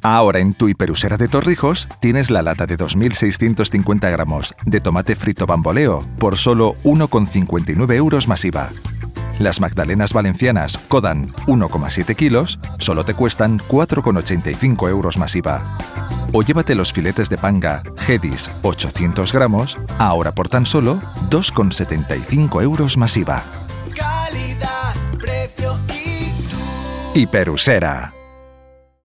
Ahora en tu Hiperusera de Torrijos tienes la lata de 2.650 gramos de tomate frito Bamboleo por solo 1,59 euros más IVA. Las magdalenas valencianas Kodan 1,7 kilos solo te cuestan 4,85 euros más IVA. O llévate los filetes de panga Hedis 800 gramos ahora por tan solo 2,75 euros más IVA. Calidad, precio y tú. Hiperusera.